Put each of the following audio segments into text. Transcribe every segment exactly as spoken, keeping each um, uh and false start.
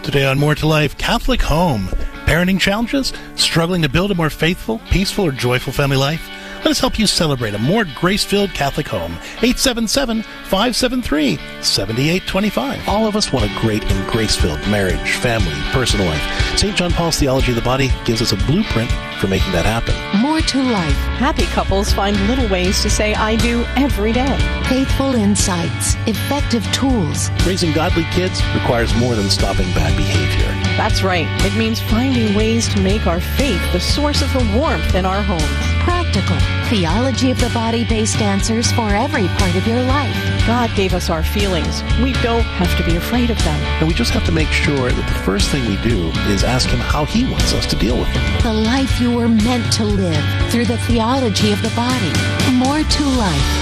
Today on More to Life, Catholic Home. Parenting challenges? Struggling to build a more faithful, peaceful, or joyful family life? Let us help you celebrate a more grace-filled Catholic home. eight seven seven, five seven three, seven eight two five. All of us want a great and grace-filled marriage, family, personal life. Saint John Paul's Theology of the Body gives us a blueprint for making that happen. More to life. Happy couples find little ways to say I do every day. Faithful insights. Effective tools. Raising godly kids requires more than stopping bad behavior. That's right. It means finding ways to make our faith the source of the warmth in our homes. Practical. Theology of the Body-based answers for every part of your life. God gave us our feelings. We don't have to be afraid of them. And we just have to make sure that the first thing we do is ask Him how He wants us to deal with them. The life you were meant to live through the theology of the body. More to life.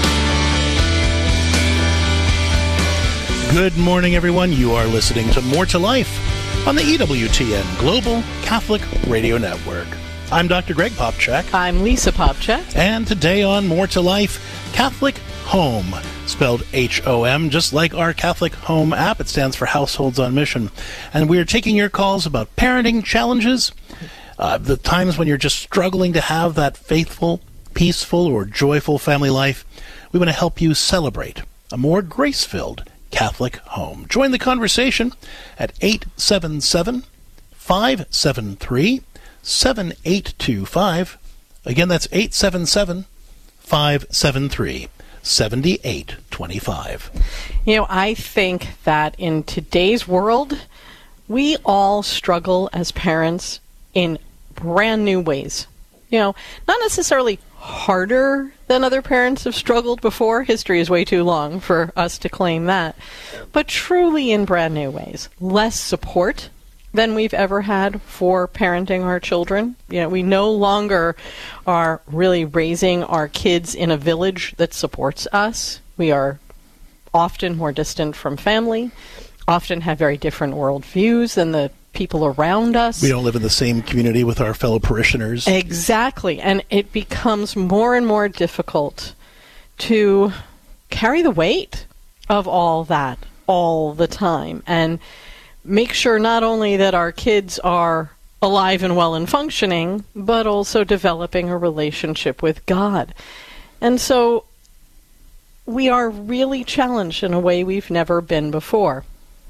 Good morning, everyone. You are listening to More to Life on the E W T N Global Catholic Radio Network. I'm Doctor Greg Popchak. I'm Lisa Popchak. And today on More to Life, Catholic Home, spelled H O M, just like our Catholic Home app. It stands for Households on Mission. And we are taking your calls about parenting challenges, uh, the times when you're just struggling to have that faithful, peaceful, or joyful family life. We want to help you celebrate a more grace-filled Catholic home. Join the conversation at eight seven seven, five seven three, seven eight two five. Again, that's eight seven seven, five seven three, seven eight two five. You know, I think that in today's world, we all struggle as parents in brand new ways. You know, not necessarily harder than other parents have struggled before. History is way too long for us to claim that. But truly in brand new ways. Less support than we've ever had for parenting our children. You know, we no longer are really raising our kids in a village that supports us. We are often more distant from family, often have very different worldviews than the people around us. We don't live in the same community with our fellow parishioners. Exactly. And it becomes more and more difficult to carry the weight of all that all the time and make sure not only that our kids are alive and well and functioning, but also developing a relationship with God. And so we are really challenged in a way we've never been before.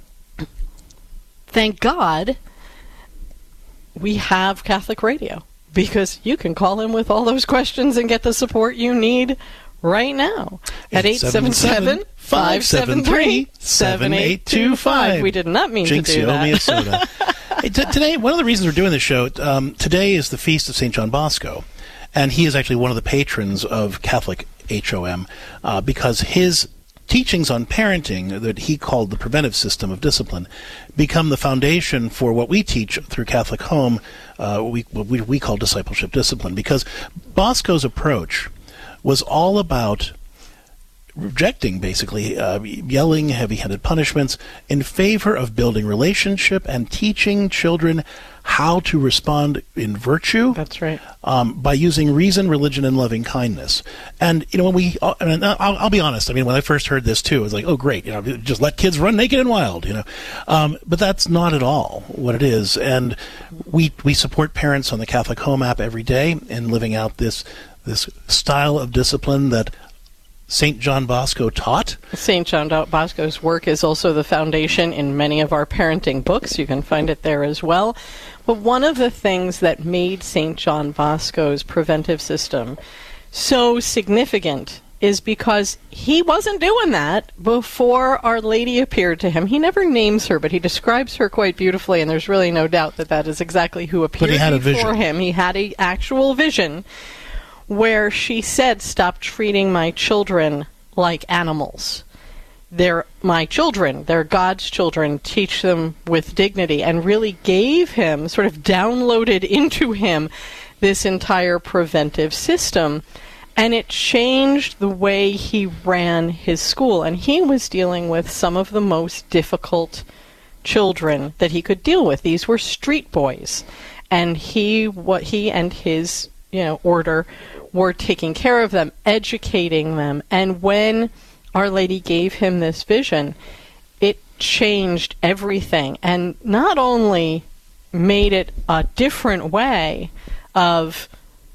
Thank God we have Catholic radio, because you can call in with all those questions and get the support you need right now at eight seven seven, five seven three, seven eight two five. We did not mean Jinx, to do you that. owe me a soda. Hey, t- today, one of the reasons we're doing this show, um, today is the feast of Saint John Bosco, and he is actually one of the patrons of Catholic H O M, uh, because his teachings on parenting that he called the preventive system of discipline become the foundation for what we teach through Catholic Home, uh, what, we, what we, we call discipleship discipline, because Bosco's approach was all about rejecting, basically, uh, yelling, heavy-handed punishments in favor of building relationship and teaching children how to respond in virtue. That's right. Um, by using reason, religion, and loving kindness. And, you know, when we, uh, and I'll, I'll be honest, I mean, when I first heard this, too, I was like, oh, great, you know, just let kids run naked and wild, you know. Um, but that's not at all what it is. And we we support parents on the Catholic Home app every day in living out this this style of discipline that Saint John Bosco taught. Saint John Bosco's work is also the foundation in many of our parenting books. You can find it there as well. But one of the things that made Saint John Bosco's preventive system so significant is because he wasn't doing that before Our Lady appeared to him. He never names her, but he describes her quite beautifully, and there's really no doubt that that is exactly who appeared but he had a before vision. him. He had an actual vision where she said, "Stop treating my children like animals. They're my children. They're God's children. Teach them with dignity," and really gave him, sort of downloaded into him, this entire preventive system. And it changed the way he ran his school. And he was dealing with some of the most difficult children that he could deal with. These were street boys. And he, what he and his, you know, order were taking care of them, educating them. And when Our Lady gave him this vision, it changed everything, and not only made it a different way of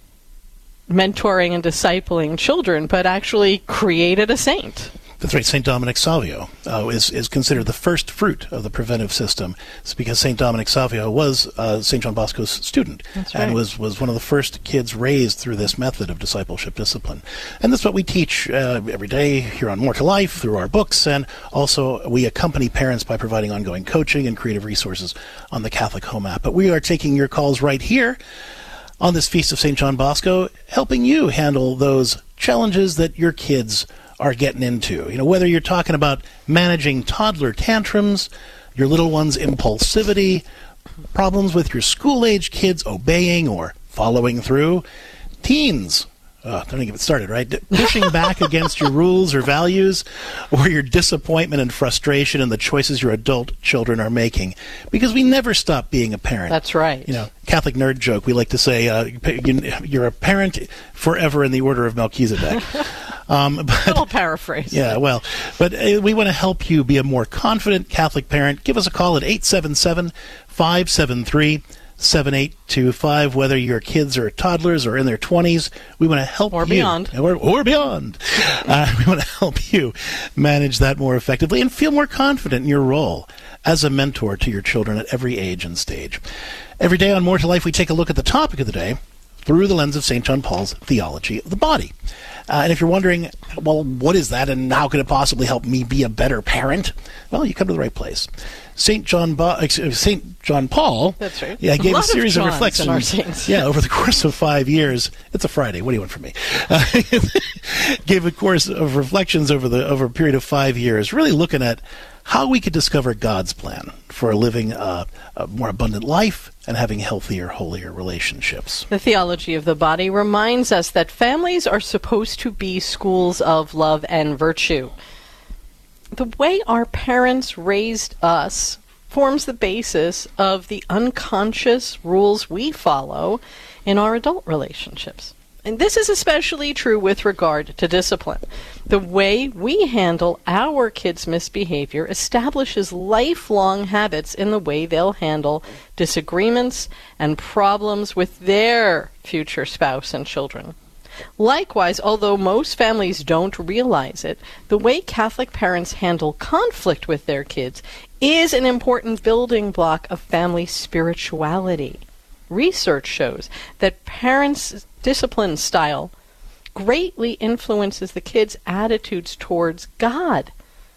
mentoring and discipling children, but actually created a saint. That's right. Saint Dominic Savio uh, is is considered the first fruit of the preventive system. It's because Saint Dominic Savio was uh, Saint John Bosco's student. That's right. And was, was one of the first kids raised through this method of discipleship discipline. And that's what we teach uh, every day here on More to Life through our books, and also we accompany parents by providing ongoing coaching and creative resources on the Catholic Home app. But we are taking your calls right here on this Feast of Saint John Bosco, helping you handle those challenges that your kids are getting into. You know, whether you're talking about managing toddler tantrums, your little one's impulsivity, problems with your school-age kids obeying or following through, teens, oh, don't even get started, right? Pushing back against your rules or values, or your disappointment and frustration in the choices your adult children are making. Because we never stop being a parent. That's right. You know, Catholic nerd joke, we like to say, uh, you're a parent forever in the order of Melchizedek. Um, but, a little paraphrase. Yeah, well, but uh, we want to help you be a more confident Catholic parent. Give us a call at eight seven seven, five seven three, seven eight two five. Whether your kids are toddlers or in their twenties, we want to help or you. Beyond. Or, or beyond. Uh, we want to help you manage that more effectively and feel more confident in your role as a mentor to your children at every age and stage. Every day on More to Life, we take a look at the topic of the day through the lens of Saint John Paul's theology of the body. Uh, and if you're wondering, well, what is that and how could it possibly help me be a better parent? Well, you come to the right place. Saint John ba- Saint John Paul That's right. yeah, gave a, a series of, of reflections in our reflections yeah, over the course of five years. It's a Friday. What do you want from me? Uh, gave a course of reflections over the over a period of five years, really looking at how we could discover God's plan for living a, a more abundant life and having healthier, holier relationships. The theology of the body reminds us that families are supposed to be schools of love and virtue. The way our parents raised us forms the basis of the unconscious rules we follow in our adult relationships. And this is especially true with regard to discipline. The way we handle our kids' misbehavior establishes lifelong habits in the way they'll handle disagreements and problems with their future spouse and children. Likewise, although most families don't realize it, the way Catholic parents handle conflict with their kids is an important building block of family spirituality. Research shows that parents' discipline style greatly influences the kids' attitudes towards God.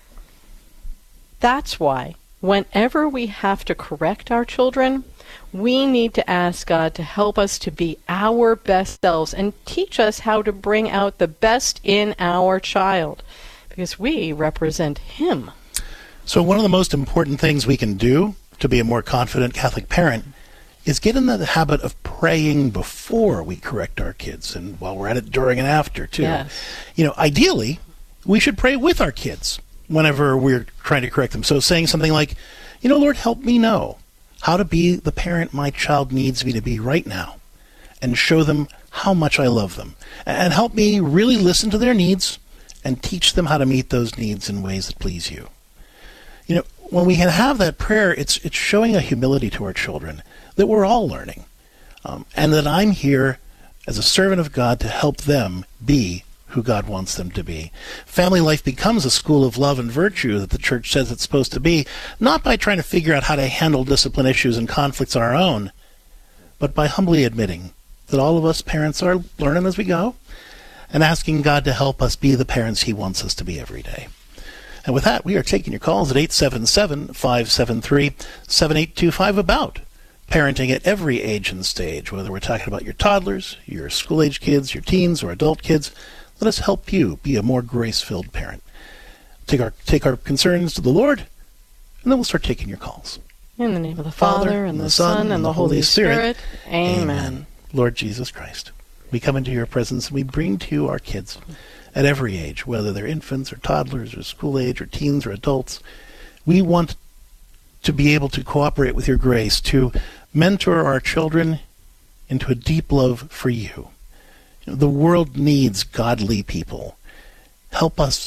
That's why, whenever we have to correct our children, we need to ask God to help us to be our best selves and teach us how to bring out the best in our child, because we represent Him. So one of the most important things we can do to be a more confident Catholic parent is get in the habit of praying before we correct our kids, and while we're at it, during and after, too. Yes. You know, ideally, we should pray with our kids whenever we're trying to correct them. So saying something like, you know, Lord, help me know how to be the parent my child needs me to be right now, and show them how much I love them, and help me really listen to their needs and teach them how to meet those needs in ways that please you. You know, when we can have that prayer, it's it's showing a humility to our children that we're all learning, um, and that I'm here as a servant of God to help them be who God wants them to be. Family life becomes a school of love and virtue that the Church says it's supposed to be, not by trying to figure out how to handle discipline issues and conflicts on our own, but by humbly admitting that all of us parents are learning as we go, and asking God to help us be the parents He wants us to be every day. And with that, we are taking your calls at eight seven seven, five seven three, seven eight two five about parenting at every age and stage, whether we're talking about your toddlers, your school-age kids, your teens, or adult kids. Let us help you be a more grace-filled parent. Take our take our concerns to the Lord, and then we'll start taking your calls. In the name of the Father, and the Son, and the Holy Spirit. Amen. Amen. Lord Jesus Christ, we come into your presence and we bring to you our kids at every age, whether they're infants or toddlers or school age or teens or adults. We want to be able to cooperate with your grace to mentor our children into a deep love for you. You know, the world needs godly people. Help us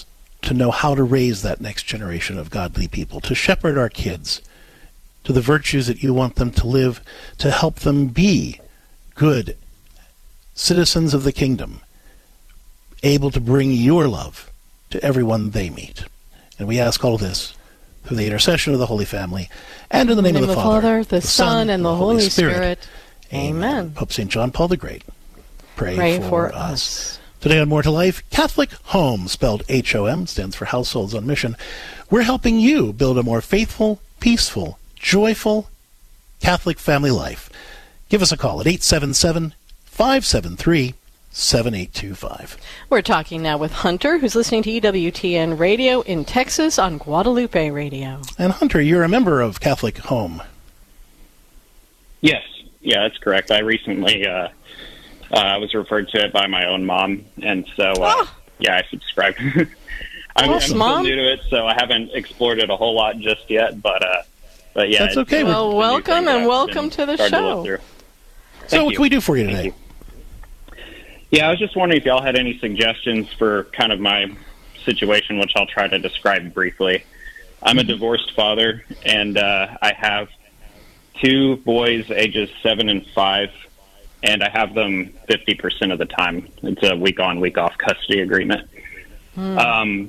to know how to raise that next generation of godly people, to shepherd our kids to the virtues that you want them to live, to help them be good citizens of the kingdom, able to bring your love to everyone they meet. And we ask all this through the intercession of the Holy Family, and in the name, in the of the, name of Father, the Father, the Son, and the Holy Spirit. Spirit. Amen. Amen. Pope Saint John Paul the Great, pray, Pray for, for us. us. Today on More to Life, Catholic Home, spelled H O M, stands for Households on Mission. We're helping you build a more faithful, peaceful, joyful Catholic family life. Give us a call at eight seven seven, five seven three, seven eight two five. We're talking now with Hunter, who's listening to E W T N Radio in Texas on Guadalupe Radio. And Hunter, you're a member of Catholic Home. Yes, yeah, that's correct. I recently uh, uh, was referred to it by my own mom, and so, uh, Oh. yeah, I subscribed. I'm, I'm Yes, still Mom. new to it, so I haven't explored it a whole lot just yet, but, uh, but yeah. That's it's- okay. it's Well, a new welcome thing that and I've welcome been to the starting show. look through. So Thank what you. can we do for you Thank today? you. Yeah, I was just wondering if y'all had any suggestions for kind of my situation, which I'll try to describe briefly. I'm a divorced father, and uh, I have two boys, ages seven and five, and I have them fifty percent of the time. It's a week-on, week-off custody agreement. Hmm. Um,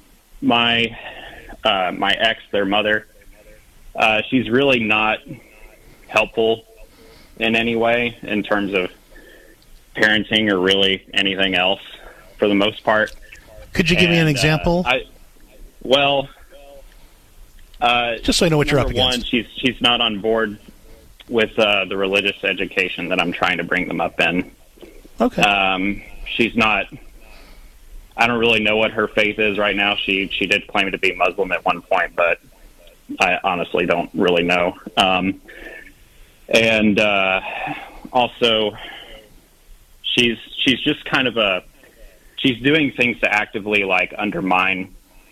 my uh, my ex, their mother, uh, she's really not helpful in any way in terms of parenting or really anything else for the most part. Could you give me an And, uh, example? I, well, uh, Just so I know what you're up number one, against. she's she's not on board with uh, the religious education that I'm trying to bring them up in. Okay. Um, she's not. I don't really know what her faith is right now. She she did claim to be Muslim at one point, but I honestly don't really know. Um, and uh, also, she's she's just kind of a she's doing things to actively like undermine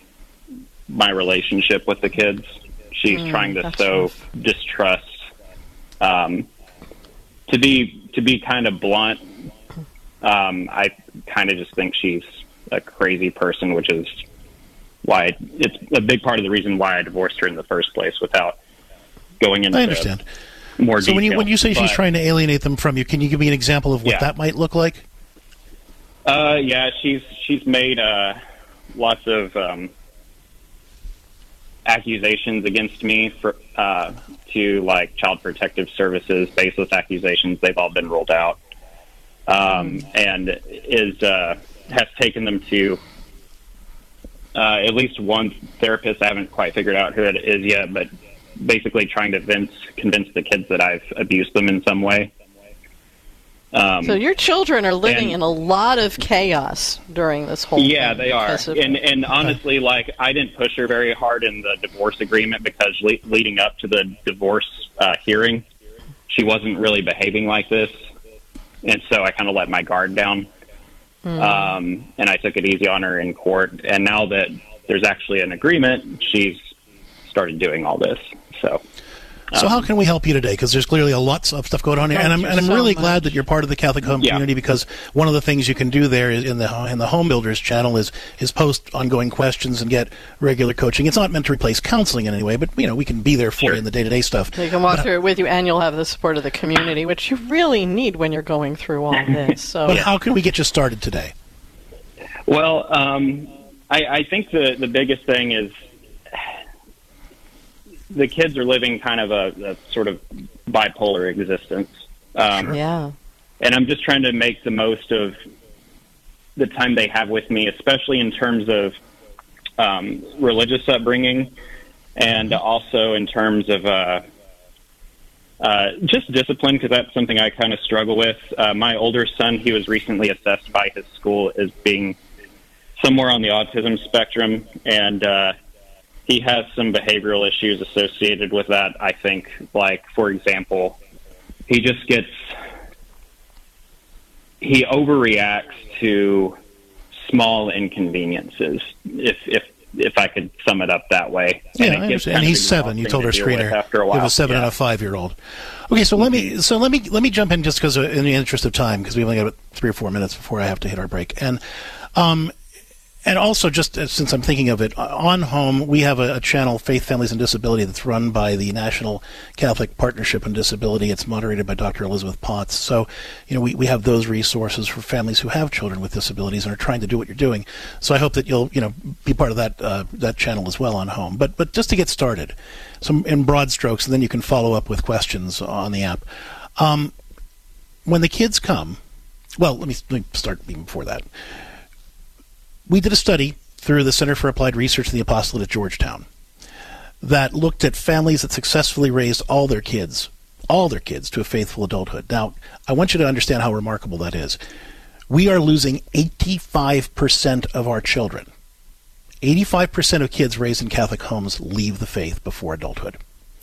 my relationship with the kids. She's Mm, trying to that's sow rough. distrust. Um, to be to be kind of blunt, um, I kind of just think she's a crazy person, which is why I, it's a big part of the reason why I divorced her in the first place. Without going into I understand. more So when you detail. when you say she's But, trying to alienate them from you, can you give me an example of what Yeah. that might look like? Uh, yeah, she's she's made uh, lots of um, accusations against me for uh, to like Child Protective Services, baseless accusations. They've all been ruled out, um, and is uh, has taken them to uh, at least one therapist. I haven't quite figured out who it is yet, but basically trying to convince convince the kids that I've abused them in some way. Um, So your children are living and- in a lot of chaos during this whole Yeah, thing they are. because of- And and honestly, like, I didn't push her very hard in the divorce agreement because le- leading up to the divorce uh, hearing, she wasn't really behaving like this. And so I kind of let my guard down. Um, and I took it easy on her in court. And now that there's actually an agreement, she's started doing all this. So... So how can we help you today? Because there's clearly a lot of stuff going on here, and I'm Thank and you I'm so really much. glad that you're part of the Catholic Home Yeah. community, because one of the things you can do there is in the in the Home Builders channel is is post ongoing questions and get regular coaching. It's not meant to replace counseling in any way, but you know we can be there for Sure. you in the day to day stuff. They can walk through it with you, and you'll have the support of the community, which you really need when you're going through all this. So, But how can we get you started today? Well, um, I, I think the, the biggest thing is the kids are living kind of a, a sort of bipolar existence. Um, yeah, And I'm just trying to make the most of the time they have with me, especially in terms of um, religious upbringing and also in terms of uh, uh, just discipline, because that's something I kind of struggle with. Uh, my older son, he was recently assessed by his school as being somewhere on the autism spectrum, and uh, he has some behavioral issues associated with that, I think. Like, for example, he just gets... he overreacts to small inconveniences, if if if I could sum it up that way. Yeah, it I gets understand. kind And of he's seven. You exhausting told our to deal with screener after a you while. have a seven Yeah. and a five year old. Okay, so let me so let me let me jump in just because in the interest of time, because we only got about three or four minutes before I have to hit our break. And um, And also, just uh, since I'm thinking of it, uh, on home, we have a, a channel, Faith, Families, and Disability, that's run by the National Catholic Partnership on Disability. It's moderated by Doctor Elizabeth Potts. So, you know, we, we have those resources for families who have children with disabilities and are trying to do what you're doing. So I hope that you'll, you know, be part of that uh, that channel as well on home. But but just to get started, some in broad strokes, and then you can follow up with questions on the app. Um, when the kids come, well, let me, let me start even before that. We did a study through the Center for Applied Research of the Apostolate at Georgetown that looked at families that successfully raised all their kids, all their kids to a faithful adulthood. Now, I want you to understand how remarkable that is. We are losing eighty-five percent of our children. eighty-five percent of kids raised in Catholic homes leave the faith before adulthood.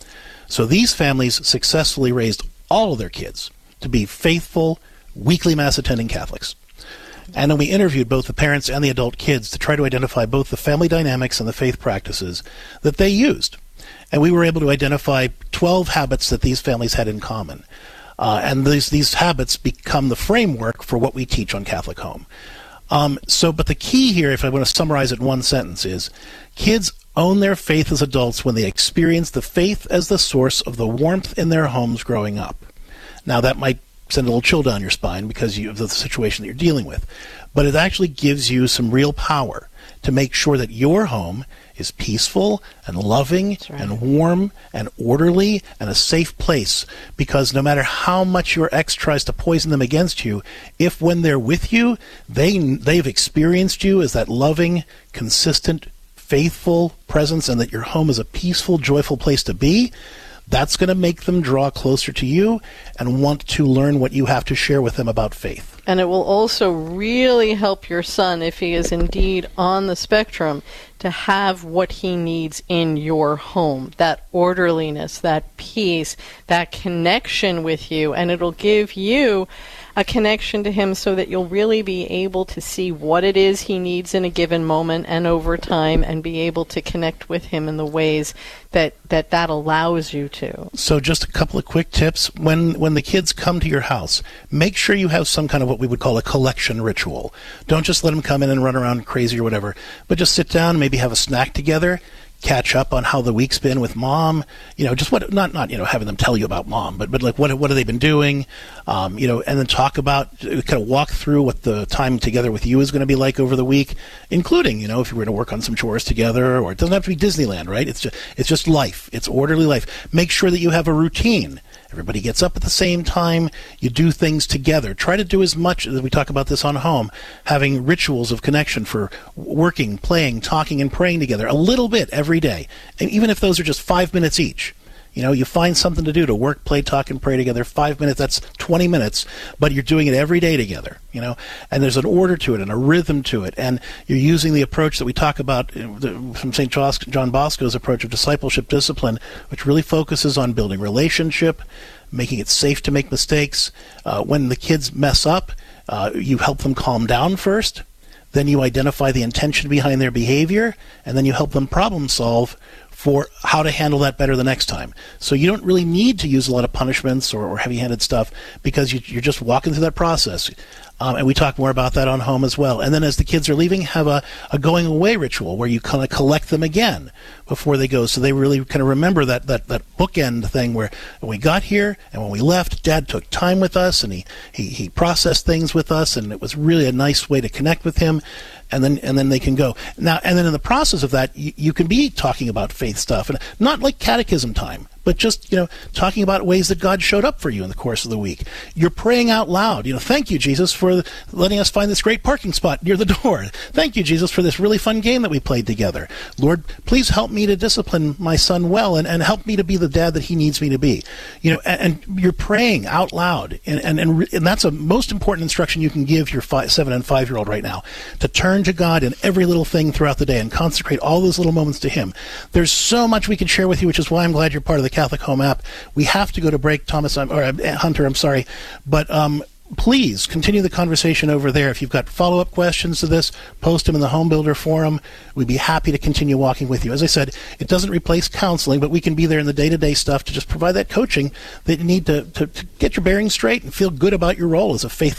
So these families successfully raised all of their kids to be faithful, weekly Mass attending Catholics. And then we interviewed both the parents and the adult kids to try to identify both the family dynamics and the faith practices that they used. And we were able to identify twelve habits that these families had in common. Uh, and these, these habits become the framework for what we teach on Catholic Home. Um, so, but the key here, if I want to summarize it in one sentence, is kids own their faith as adults when they experience the faith as the source of the warmth in their homes growing up. Now, that might send a little chill down your spine because you, of the situation that you're dealing with. But it actually gives you some real power to make sure that your home is peaceful and loving right. and warm and orderly and a safe place. Because no matter how much your ex tries to poison them against you, if when they're with you, they, they've experienced you as that loving, consistent, faithful presence and that your home is a peaceful, joyful place to be, that's going to make them draw closer to you and want to learn what you have to share with them about faith. And it will also really help your son, if he is indeed on the spectrum, to have what he needs in your home, that orderliness, that peace, that connection with you, and it'll give you a connection to him so that you'll really be able to see what it is he needs in a given moment and over time and be able to connect with him in the ways that that, that allows you to. So just a couple of quick tips. When when the kids come to your house, make sure you have some kind of what we would call a collection ritual. Don't just let them come in and run around crazy or whatever, but just sit down, maybe have a snack together, catch up on how the week's been with mom, you know, just what, not, not, you know, having them tell you about mom, but, but like, what, what have they been doing? Um, you know, and then talk about, kind of walk through what the time together with you is going to be like over the week, including, you know, if you were to work on some chores together, or it doesn't have to be Disneyland, right? It's just, it's just life. It's orderly life. Make sure that you have a routine. Everybody gets up at the same time. You do things together. Try to do as much, as we talk about this on home, having rituals of connection for working, playing, talking, and praying together a little bit every day. And even if those are just five minutes each. You know, you find something to do to work, play, talk, and pray together. Five minutes, that's twenty minutes, but you're doing it every day together, you know. And there's an order to it and a rhythm to it. And you're using the approach that we talk about from Saint John Bosco's approach of discipleship discipline, which really focuses on building relationship, making it safe to make mistakes. Uh, when the kids mess up, uh, you help them calm down first. Then you identify the intention behind their behavior, and then you help them problem solve for how to handle that better the next time. So you don't really need to use a lot of punishments or, or heavy-handed stuff because you, you're just walking through that process. Um, and we talk more about that on home as well. And then as the kids are leaving, have a, a going away ritual where you kind of collect them again before they go. So they really kind of remember that, that, that bookend thing where when we got here and when we left, Dad took time with us and he, he, he processed things with us, and it was really a nice way to connect with him. And then, and then they can go now. And then in the process of that, you, you can be talking about faith stuff, and not like catechism time, but just, you know, talking about ways that God showed up for you in the course of the week. You're praying out loud. You know, thank you, Jesus, for letting us find this great parking spot near the door. Thank you, Jesus, for this really fun game that we played together. Lord, please help me to discipline my son well, and, and help me to be the dad that he needs me to be. You know, and, and you're praying out loud, and and and, and that's a most important instruction you can give your five, seven and five year old right now, to turn to God in every little thing throughout the day and consecrate all those little moments to Him. There's so much we can share with you, which is why I'm glad you're part of the Catholic Home app. We have to go to break, Thomas, I'm, or uh, Hunter, I'm sorry, but um, please continue the conversation over there. If you've got follow-up questions to this, post them in the Home Builder Forum. We'd be happy to continue walking with you. As I said, it doesn't replace counseling, but we can be there in the day-to-day stuff to just provide that coaching that you need to, to, to get your bearings straight and feel good about your role as a faithful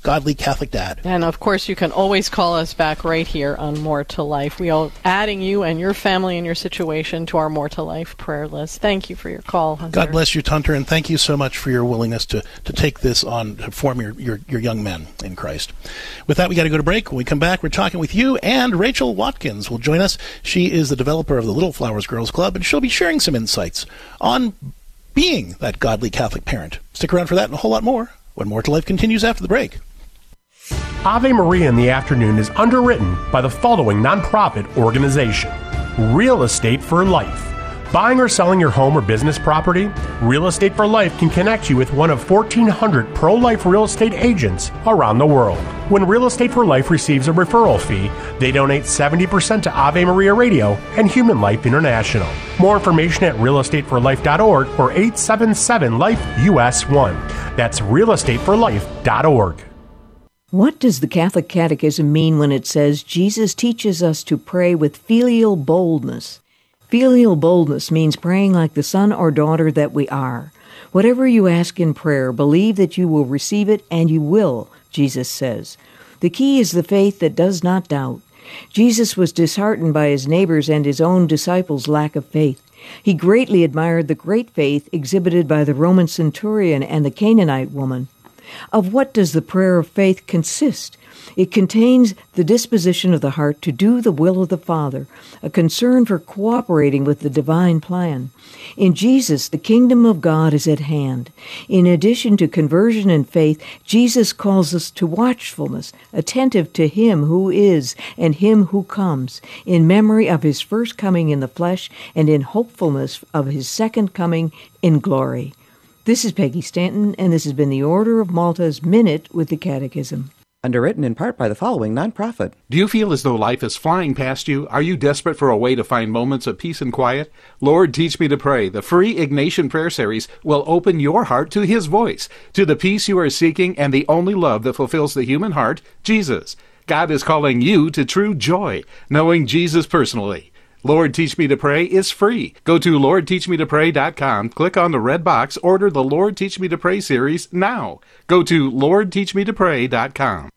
godly Catholic dad. And, of course, you can always call us back right here on More to Life. We are adding you and your family and your situation to our More to Life prayer list. Thank you for your call, Hunter. God bless you, Hunter, and thank you so much for your willingness to, to take this on to form your, your, your young men in Christ. With that, we got to go to break. When we come back, we're talking with you, and Rachel Watkins will join us. She is the developer of the Little Flowers Girls Club, and she'll be sharing some insights on being that godly Catholic parent. Stick around for that and a whole lot more when More to Life continues after the break. Ave Maria in the Afternoon is underwritten by the following nonprofit organization: Real Estate for Life. Buying or selling your home or business property? Real Estate for Life can connect you with one of fourteen hundred pro-life real estate agents around the world. When Real Estate for Life receives a referral fee, they donate seventy percent to Ave Maria Radio and Human Life International. More information at real estate for life dot org or eight seven seven life U S one. That's real estate for life dot org. What does the Catholic Catechism mean when it says Jesus teaches us to pray with filial boldness? Filial boldness means praying like the son or daughter that we are. Whatever you ask in prayer, believe that you will receive it, and you will, Jesus says. The key is the faith that does not doubt. Jesus was disheartened by his neighbors and his own disciples' lack of faith. He greatly admired the great faith exhibited by the Roman centurion and the Canaanite woman. Of what does the prayer of faith consist? It contains the disposition of the heart to do the will of the Father, a concern for cooperating with the divine plan. In Jesus, the kingdom of God is at hand. In addition to conversion and faith, Jesus calls us to watchfulness, attentive to Him who is and Him who comes, in memory of His first coming in the flesh and in hopefulness of His second coming in glory. This is Peggy Stanton, and this has been the Order of Malta's Minute with the Catechism. Underwritten in part by the following nonprofit. Do you feel as though life is flying past you? Are you desperate for a way to find moments of peace and quiet? Lord, Teach Me to Pray, the free Ignatian prayer series, will open your heart to His voice, to the peace you are seeking and the only love that fulfills the human heart, Jesus. God is calling you to true joy, knowing Jesus personally. Lord, Teach Me to Pray is free. Go to lord teach me to pray dot com, click on the red box, order the Lord Teach Me to Pray series now. Go to lord teach me to pray dot com.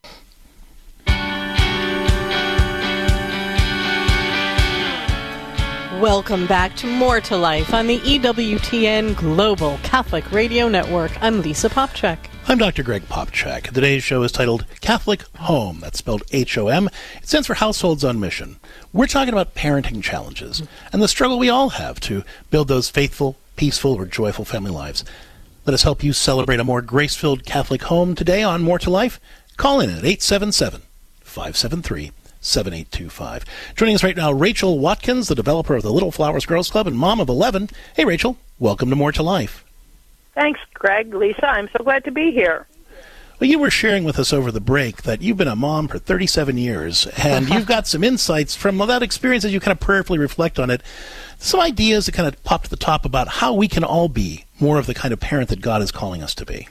Welcome back to More to Life on the E W T N Global Catholic Radio Network. I'm Lisa Popchak. I'm Doctor Greg Popchak. Today's show is titled Catholic Home. That's spelled H O M. It stands for Households on Mission. We're talking about parenting challenges and the struggle we all have to build those faithful, peaceful, or joyful family lives. Let us help you celebrate a more grace-filled Catholic home today on More to Life. Call in at eight seven seven, five seven three, seven eight two five. Joining us right now, Rachel Watkins, the developer of the Little Flowers Girls Club and mom of eleven. Hey, Rachel. Welcome to More to Life. Thanks, Greg. Lisa, I'm so glad to be here. Well, you were sharing with us over the break that you've been a mom for thirty-seven years, and you've got some insights from that experience as you kind of prayerfully reflect on it. Some ideas that kind of popped to the top about how we can all be more of the kind of parent that God is calling us to be.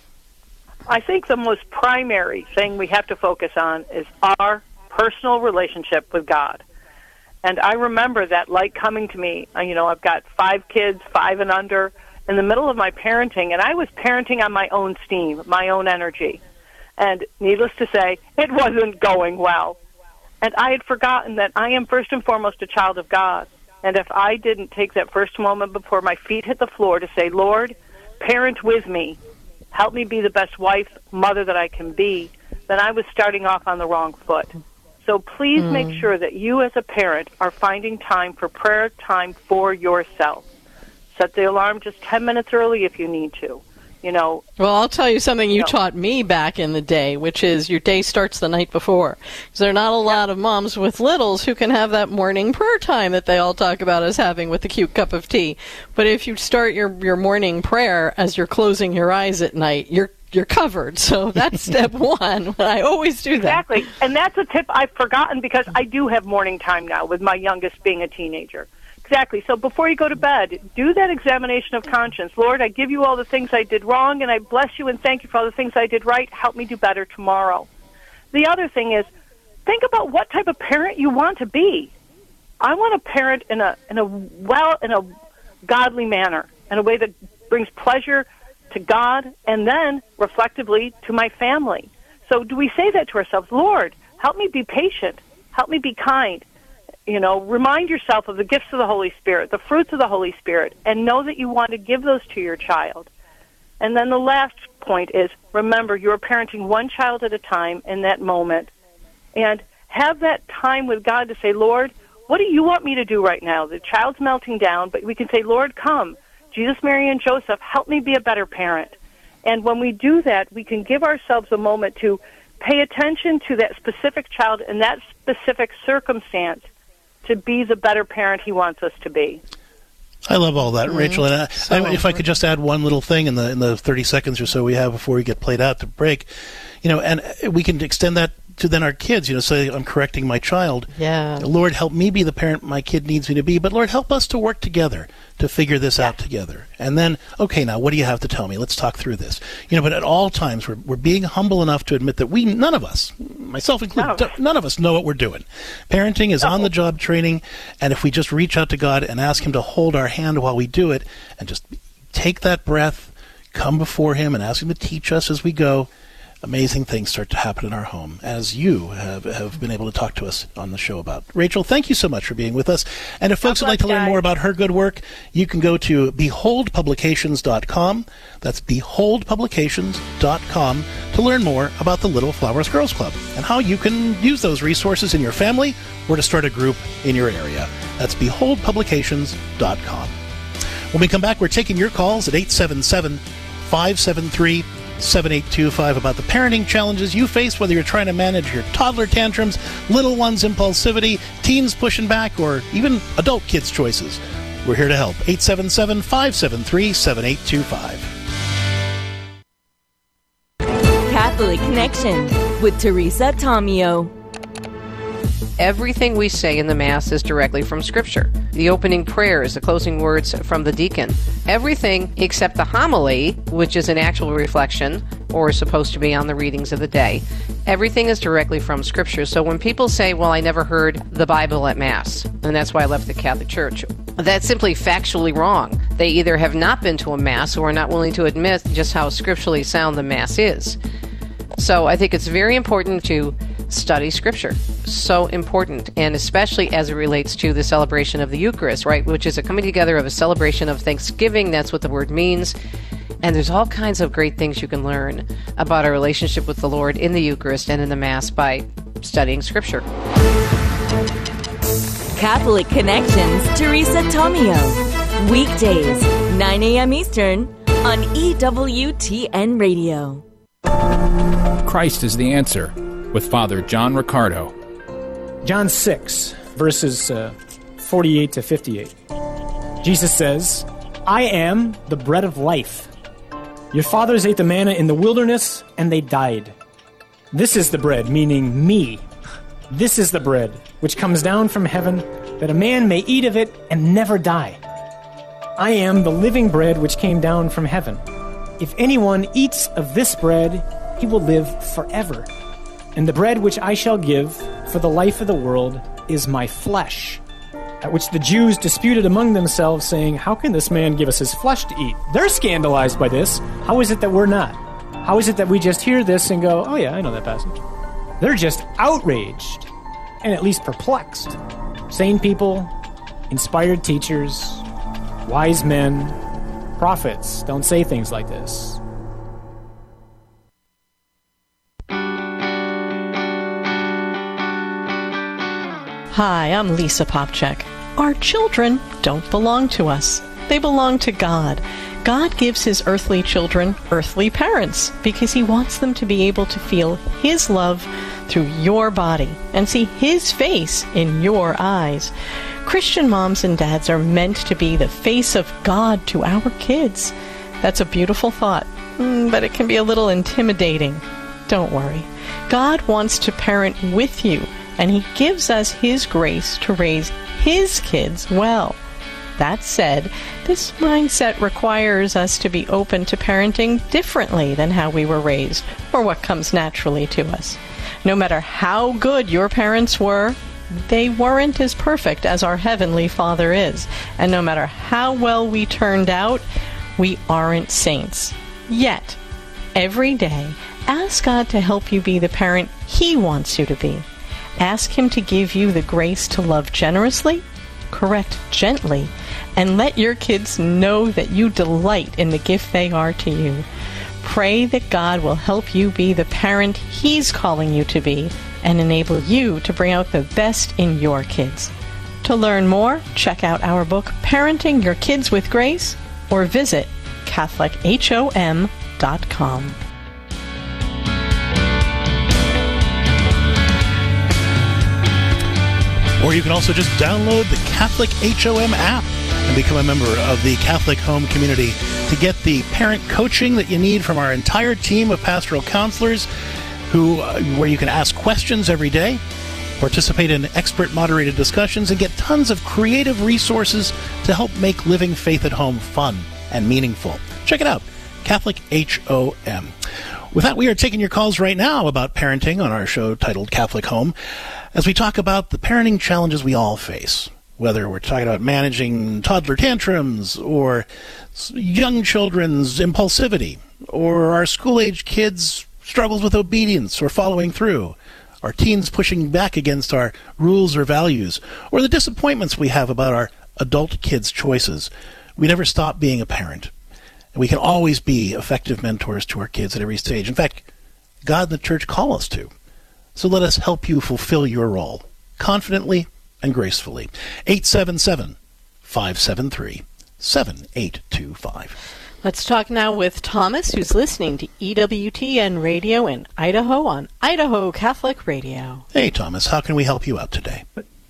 I think the most primary thing we have to focus on is our personal relationship with God. And I remember that light coming to me. You know, I've got five kids, five and under, in the middle of my parenting, and I was parenting on my own steam, my own energy. And needless to say, it wasn't going well. And I had forgotten that I am first and foremost a child of God. And if I didn't take that first moment before my feet hit the floor to say, Lord, parent with me, help me be the best wife, mother that I can be, then I was starting off on the wrong foot. So please mm. make sure that you as a parent are finding time for prayer time for yourself. Set the alarm just ten minutes early if you need to. You know. Well, I'll tell you something you, you know, taught me back in the day, which is your day starts the night before. Because there are not a lot of moms with littles who can have that morning prayer time that they all talk about us having with the cute cup of tea. But if you start your, your morning prayer as you're closing your eyes at night, you're you're covered. So that's step one. I always do that. Exactly. And that's a tip I've forgotten because I do have morning time now with my youngest being a teenager. Exactly. So before you go to bed, do that examination of conscience. Lord, I give you all the things I did wrong, and I bless you and thank you for all the things I did right. Help me do better tomorrow. The other thing is, think about what type of parent you want to be. I want a parent in a in a well in a godly manner, in a way that brings pleasure to God and then reflectively to my family. So do we say that to ourselves? Lord, help me be patient. Help me be kind. You know, remind yourself of the gifts of the Holy Spirit, the fruits of the Holy Spirit, and know that you want to give those to your child. And then the last point is, remember, you're parenting one child at a time in that moment. And have that time with God to say, Lord, what do you want me to do right now? The child's melting down, but we can say, Lord, come. Jesus, Mary, and Joseph, help me be a better parent. And when we do that, we can give ourselves a moment to pay attention to that specific child and that specific circumstance to be the better parent he wants us to be. I love all that, Mm-hmm. Rachel. And I, So I, if I could just add one little thing in the in the thirty seconds or so we have before we get played out to break, you know, and we can extend that to then our kids. You know, say I'm correcting my child. Yeah. Lord, help me be the parent my kid needs me to be. But Lord, help us to work together to figure this out together. And then, okay, now what do you have to tell me? Let's talk through this. You know, but at all times we're we're being humble enough to admit that we, none of us, myself included, No. d- none of us know what we're doing. Parenting is on the job training, and if we just reach out to God and ask Him to hold our hand while we do it, and just take that breath, come before Him, and ask Him to teach us as we go, amazing things start to happen in our home, as you have, have been able to talk to us on the show about. Rachel, thank you so much for being with us. And if folks would like to learn guys. more about her good work, you can go to behold publications dot com. That's behold publications dot com to learn more about the Little Flowers Girls Club and how you can use those resources in your family or to start a group in your area. That's behold publications dot com. When we come back, we're taking your calls at eight seven seven, five seven three, seven eight two five about the parenting challenges you face, whether you're trying to manage your toddler tantrums, little ones' impulsivity, teens pushing back, or even adult kids' choices. We're here to help. eight seven seven, five seven three, seven eight two five. Catholic Connection with Teresa Tomeo. Everything we say in the Mass is directly from Scripture. The opening prayers, the closing words from the deacon. Everything except the homily, which is an actual reflection or is supposed to be on the readings of the day. Everything is directly from Scripture. So when people say, well, I never heard the Bible at Mass, and that's why I left the Catholic Church, that's simply factually wrong. They either have not been to a Mass or are not willing to admit just how scripturally sound the Mass is. So I think it's very important to study Scripture. So important, and especially as it relates to the celebration of the Eucharist, right, which is a coming together of a celebration of Thanksgiving. That's what the word means. And there's all kinds of great things you can learn about our relationship with the Lord in the Eucharist and in the Mass by studying Scripture. Catholic Connections, Teresa Tomeo. Weekdays, nine a.m. Eastern on E W T N Radio. Christ is the Answer with Father John Riccardo. John six, verses uh, forty-eight to fifty-eight. Jesus says, I am the bread of life. Your fathers ate the manna in the wilderness, and they died. This is the bread, meaning me. This is the bread which comes down from heaven, that a man may eat of it and never die. I am the living bread which came down from heaven. If anyone eats of this bread, he will live forever. And the bread which I shall give for the life of the world is my flesh. At which the Jews disputed among themselves, saying, how can this man give us his flesh to eat? They're scandalized by this. How is it that we're not? How is it that we just hear this and go, oh yeah, I know that passage? They're just outraged and at least perplexed. Sane people, inspired teachers, wise men, prophets don't say things like this. Hi, I'm Lisa Popchak. Our children don't belong to us. They belong to God. God gives His earthly children earthly parents because He wants them to be able to feel His love through your body and see His face in your eyes. Christian moms and dads are meant to be the face of God to our kids. That's a beautiful thought, but it can be a little intimidating. Don't worry. God wants to parent with you, and He gives us His grace to raise His kids well. That said, this mindset requires us to be open to parenting differently than how we were raised, or what comes naturally to us. No matter how good your parents were, they weren't as perfect as our Heavenly Father is. And no matter how well we turned out, we aren't saints. Yet, every day, Ask God to help you be the parent He wants you to be. Ask Him to give you the grace to love generously, correct gently, and let your kids know that you delight in the gift they are to you. Pray that God will help you be the parent He's calling you to be and enable you to bring out the best in your kids. To learn more, check out our book, Parenting Your Kids with Grace, or visit Catholic Hom dot com. Or you can also just download the Catholic H O M app and become a member of the Catholic Home community to get the parent coaching that you need from our entire team of pastoral counselors, who, uh, where you can ask questions every day, participate in expert moderated discussions, and get tons of creative resources to help make living faith at home fun and meaningful. Check it out, Catholic H O M. With that, we are taking your calls right now about parenting on our show titled Catholic Home, as we talk about the parenting challenges we all face, whether we're talking about managing toddler tantrums or young children's impulsivity, or our school-age kids' struggles with obedience or following through, our teens pushing back against our rules or values, or the disappointments we have about our adult kids' choices. We never stop being a parent. And we can always be effective mentors to our kids at every stage. In fact, God and the Church call us to. So let us help you fulfill your role, confidently and gracefully. eight seven seven, five seven three, seven eight two five. Let's talk now with Thomas, who's listening to E W T N Radio in Idaho on Idaho Catholic Radio. Hey, Thomas, how can we help you out today?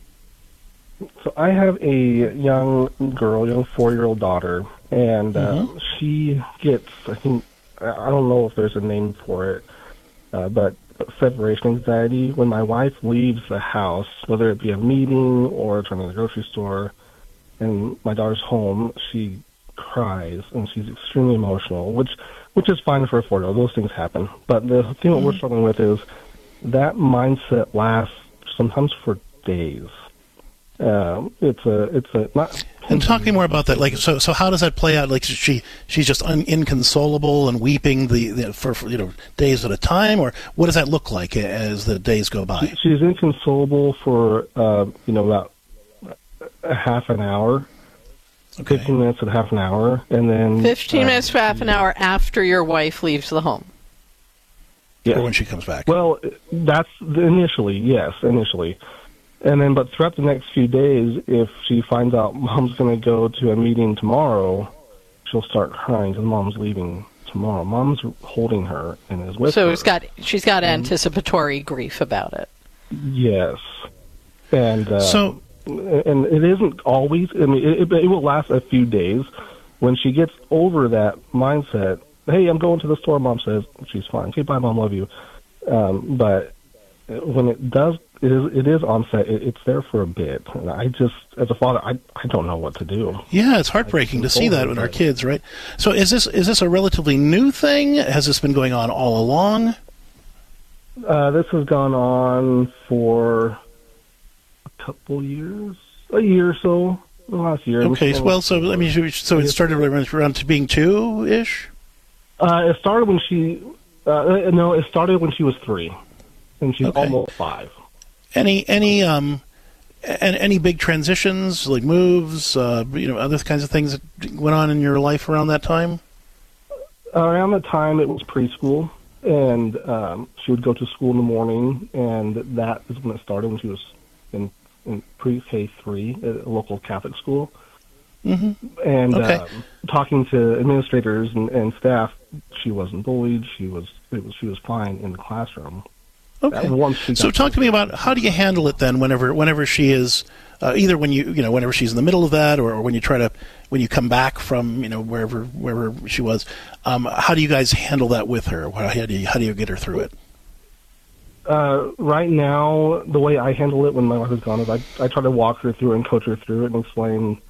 So I have a young girl, young four-year-old daughter, and uh, mm-hmm. she gets, I think, I don't know if there's a name for it, uh, but separation anxiety. When my wife leaves the house, whether it be a meeting or trying to the grocery store, and my daughter's home, she cries, and she's extremely emotional, which which is fine for a four-year-old. Those things happen. But the thing mm-hmm. that we're struggling with is that mindset lasts sometimes for days. Um, it's a, it's a, not. And talk me more about that. Like, so, so how does that play out? Like, she, she's just un, inconsolable and weeping the, the for, for you know days at a time, or what does that look like as the days go by? She's inconsolable for uh, you know about a half an hour, okay. fifteen minutes and half an hour, and then fifteen uh, minutes to half an hour after your wife leaves the home. Yeah, or when she comes back. Well, that's initially, yes, initially. And then, but throughout the next few days, if she finds out Mom's going to go to a meeting tomorrow, she'll start crying because Mom's leaving tomorrow. Mom's holding her and is with so her. So it's got, she's got and, anticipatory grief about it. Yes. And uh, so, and it isn't always, I mean, it, it will last a few days. When she gets over that mindset, hey, I'm going to the store, Mom says, she's fine. Okay, bye, Mom, love you. Um, but when it does, it is, it is onset, it, it's there for a bit. And I just, as a father, I, I don't know what to do. Yeah, it's heartbreaking to see that with our kids, right? So is this is this a relatively new thing? Has this been going on all along? Uh, this has gone on for a couple years, a year or so, the last year. Okay, so, well, so I mean, so it started around to being two-ish? Uh, it started when she, uh, no, it started when she was three. And she's okay. almost five. Any any um, and any big transitions like moves, uh, you know, other kinds of things that went on in your life around that time? Around that time, it was preschool, and um, she would go to school in the morning, and that is when it started. When she was in, in pre-K three at a local Catholic school, mm-hmm. and okay. um, talking to administrators and, and staff, she wasn't bullied. She was it was she was fine in the classroom. Okay. So talk to me about how do you handle it then whenever whenever she is uh, either when you you know whenever she's in the middle of that or, or when you try to when you come back from you know wherever wherever she was, um, how do you guys handle that with her? How do you, how do you get her through it? Uh, right now, the way I handle it when my wife is gone is I I try to walk her through it and coach her through it and explain.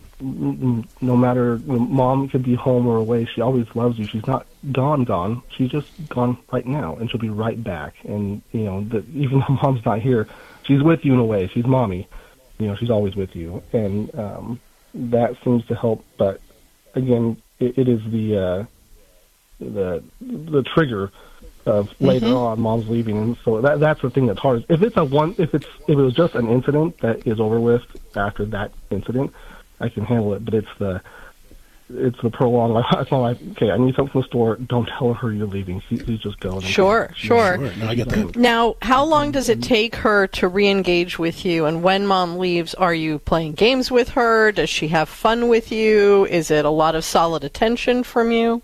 No matter, you know, Mom could be home or away, she always loves you. She's not gone, gone. She's just gone right now, and she'll be right back. And, you know, the, even though Mom's not here, she's with you in a way. She's Mommy. You know, she's always with you. And um, that seems to help. But, again, it, it is the, uh, the the trigger of later Mm-hmm. on, mom's leaving, and so that that's the thing that's hard. If it's a one, if it's if it was just an incident that is over with after that incident, I can handle it. But it's the it's the prolonged. Like, it's not like, okay, I need something from the store. Don't tell her you're leaving. Please, please just go. Sure, sure. Sure. No, I get that. Now, how long does it take her to re-engage with you? And when mom leaves, are you playing games with her? Does she have fun with you? Is it a lot of solid attention from you?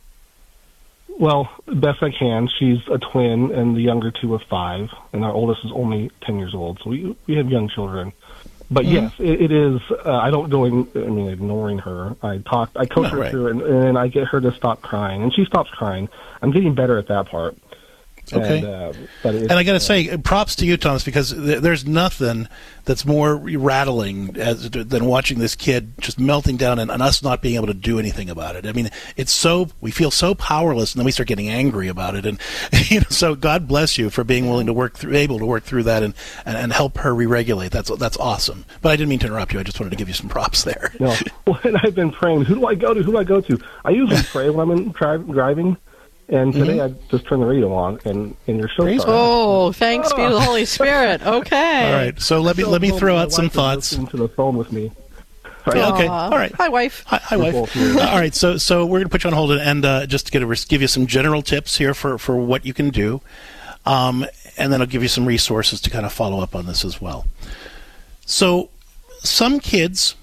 Well, best I can. She's a twin, and the younger two are five, and our oldest is only ten years old. So we we have young children. But Mm-hmm. yes, it, it is. Uh, I don't go in. I mean, ignoring her. I talk. I coach No, her right. through, and, and I get her to stop crying, and she stops crying. I'm getting better at that part. Okay. And, uh, but it's, And I got to uh, say, props to you, Thomas, because th- there's nothing that's more rattling as, than watching this kid just melting down and, and us not being able to do anything about it. I mean, it's so we feel so powerless, and then we start getting angry about it. And you know, so God bless you for being willing to work through, able to work through that, and, and, and help her re-regulate. That's that's awesome. But I didn't mean to interrupt you. I just wanted to give you some props there. No, when I've been praying, who do I go to? Who do I go to? I usually pray when I'm in, dri- driving. And today Mm-hmm. I just turned the radio on, and, and your show started. Oh, thanks be to the Holy Spirit. Okay. All right. So let me let me throw out some thoughts. To the phone with me. Yeah, okay. All right. Hi, wife. Hi, hi wife. Uh, all right. So, so we're going to put you on hold and uh, just to get a, give you some general tips here for, for what you can do, um, and then I'll give you some resources to kind of follow up on this as well. So, some kids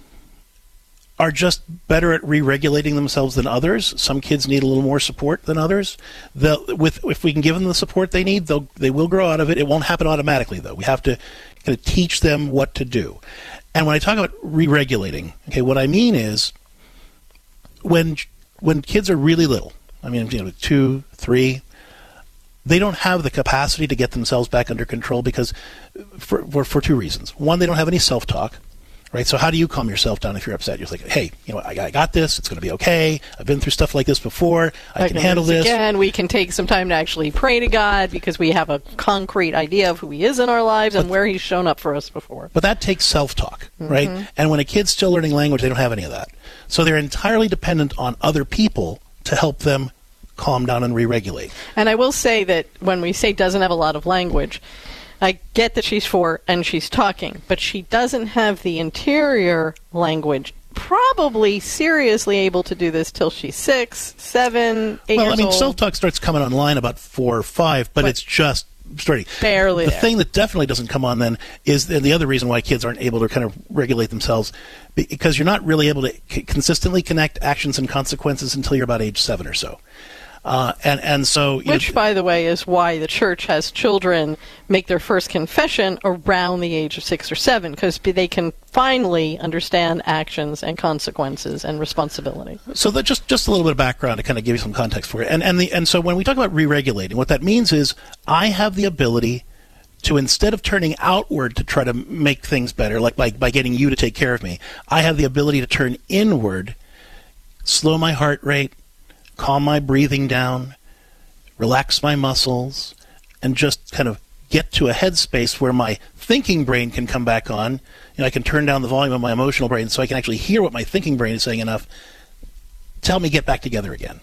are just better at re-regulating themselves than others. Some kids need a little more support than others. They'll, with if we can give them the support they need, they'll they will grow out of it. It won't happen automatically, though. We have to kind of teach them what to do. And when I talk about re-regulating, okay, what I mean is when when kids are really little, I mean, you know, two, three, they don't have the capacity to get themselves back under control because for for, for two reasons. One, they don't have any self-talk. Right, so how do you calm yourself down if you're upset? You're like, hey, you know, I, I got this. It's going to be okay. I've been through stuff like this before. I, I can handle this. Again, we can take some time to actually pray to God because we have a concrete idea of who He is in our lives and where He's shown up for us before. But that takes self-talk, Mm-hmm. right? And when a kid's still learning language, they don't have any of that. So they're entirely dependent on other people to help them calm down and re-regulate. And I will say that when we say doesn't have a lot of language, I get that she's four and she's talking, but she doesn't have the interior language. Probably seriously able to do this till she's six, seven, eight well, years I mean, old. self-talk starts coming online about four or five, but, but it's just starting. Barely The there. thing that definitely doesn't come on then is, and the other reason why kids aren't able to kind of regulate themselves, because you're not really able to c- consistently connect actions and consequences until you're about age seven or so. Uh, and, and so, you Which, know, by the way, is why the church has children make their first confession around the age of six or seven, because they can finally understand actions and consequences and responsibility. So that just just a little bit of background to kind of give you some context for it. And and the and so when we talk about re-regulating, what that means is I have the ability to, instead of turning outward to try to make things better, like by, by getting you to take care of me, I have the ability to turn inward, slow my heart rate, calm my breathing down, relax my muscles, and just kind of get to a headspace where my thinking brain can come back on. You know, I can turn down the volume of my emotional brain so I can actually hear what my thinking brain is saying enough to help me get back together again.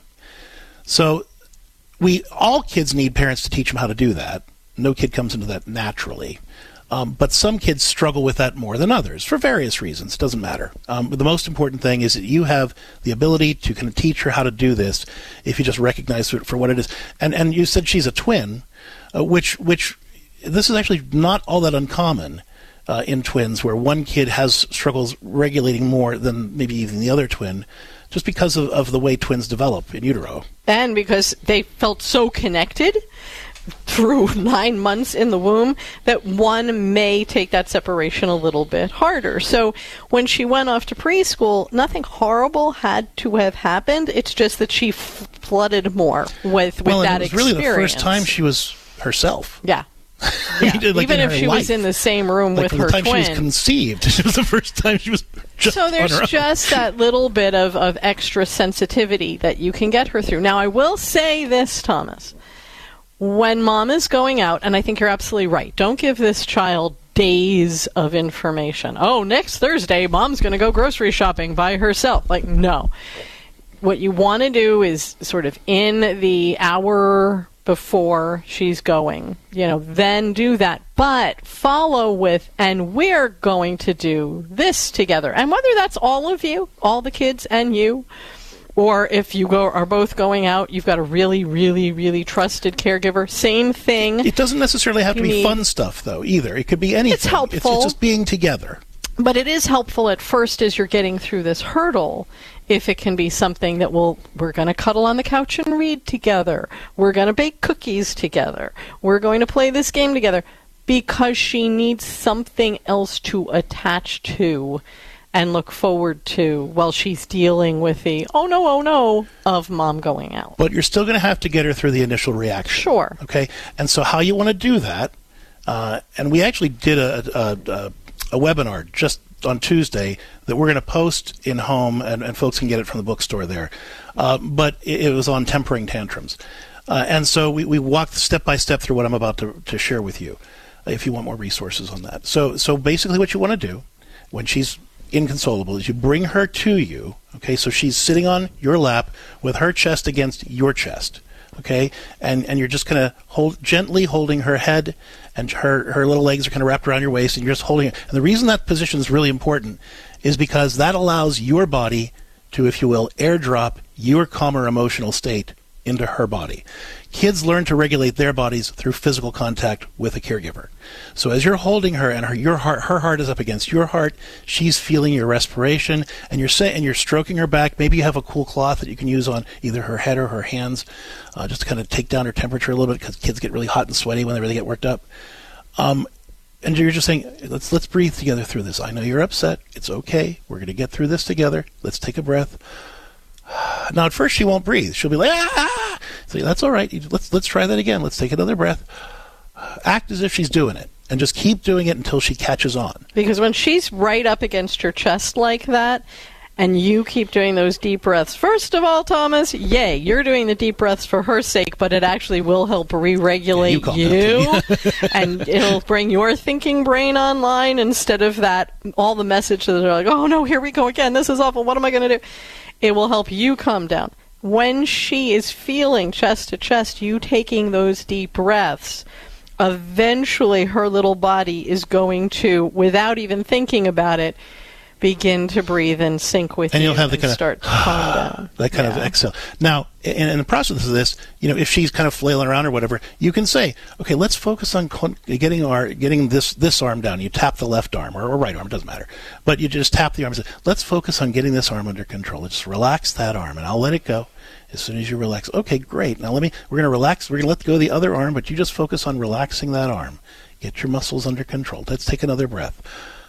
So we all kids need parents to teach them how to do that. No kid comes into that naturally. Um, but some kids struggle with that more than others for various reasons. It doesn't matter. Um, but the most important thing is that you have the ability to kind of teach her how to do this if you just recognize it for what it is. And and you said she's a twin, uh, which which this is actually not all that uncommon uh, in twins, where one kid has struggles regulating more than maybe even the other twin, just because of, of the way twins develop in utero. And because they felt so connected through nine months in the womb that one may take that separation a little bit harder. So when she went off to preschool, nothing horrible had to have happened. It's just that she f- flooded more with, with well, that it was experience. really the first time she was herself. Yeah. Yeah. Like Even if she life. was in the same room like with from her the time twin. she was conceived, it was the first time she was just So on her there's own. just that little bit of, of extra sensitivity that you can get her through. Now, I will say this, Thomas. When mom is going out, and I think you're absolutely right, don't give this child days of information. Oh, next Thursday, mom's going to go grocery shopping by herself. Like, no. What you want to do is sort of in the hour before she's going. You know, then do that. But follow with, and we're going to do this together. And whether that's all of you, all the kids and you, or if you go are both going out, you've got a really, really, really trusted caregiver. Same thing. It doesn't necessarily have to be need. fun stuff, though, either. It could be anything. It's helpful. It's, it's just being together. But it is helpful at first as you're getting through this hurdle, if it can be something that will, we're going to cuddle on the couch and read together. We're going to bake cookies together. We're going to play this game together, because she needs something else to attach to and look forward to while she's dealing with the, oh no, oh no, of mom going out. But you're still going to have to get her through the initial reaction. Sure. Okay? And so how you want to do that, uh, and we actually did a, a, a a webinar just on Tuesday that we're going to post in home, and, and folks can get it from the bookstore there. Uh, but it, it was on tempering tantrums. Uh, and so we, we walked step by step through what I'm about to, to share with you, uh, if you want more resources on that. So, so basically what you want to do when she's inconsolable is you bring her to you, okay, so she's sitting on your lap with her chest against your chest. Okay, and and you're just kind of hold gently holding her head, and her her little legs are kind of wrapped around your waist, and you're just holding it. And the reason that position is really important is because that allows your body to, if you will, airdrop your calmer emotional state into her body. Kids learn to regulate their bodies through physical contact with a caregiver. So as you're holding her and her your heart her heart is up against your heart, she's feeling your respiration, and you're say, and you're stroking her back. Maybe you have a cool cloth that you can use on either her head or her hands, uh, just to kind of take down her temperature a little bit, because kids get really hot and sweaty when they really get worked up. Um, and you're just saying, let's let's breathe together through this. I know you're upset. It's okay. We're going to get through this together. Let's take a breath. Now, at first, she won't breathe. She'll be like, ah! So that's all right. Let's let's try that again. Let's take another breath. Act as if she's doing it, and just keep doing it until she catches on. Because when she's right up against your chest like that, and you keep doing those deep breaths, first of all, Thomas, yay, you're doing the deep breaths for her sake, but it actually will help re-regulate yeah, you, you and it'll bring your thinking brain online instead of that, all the messages that are like, oh no, here we go again, this is awful, what am I going to do? It will help you calm down. When she is feeling chest to chest, you taking those deep breaths, eventually her little body is going to, without even thinking about it, begin to breathe and sync with and you you'll have the and kind start of, to calm down. That kind yeah. of exhale. Now, in, in the process of this, you know, if she's kind of flailing around or whatever, you can say, okay, let's focus on getting our getting this this arm down. You tap the left arm or, or right arm, doesn't matter. But you just tap the arm and say, let's focus on getting this arm under control. Just relax that arm, and I'll let it go as soon as you relax. Okay, great. Now let me. We're going to relax. We're going to let go of the other arm, but you just focus on relaxing that arm. Get your muscles under control. Let's take another breath.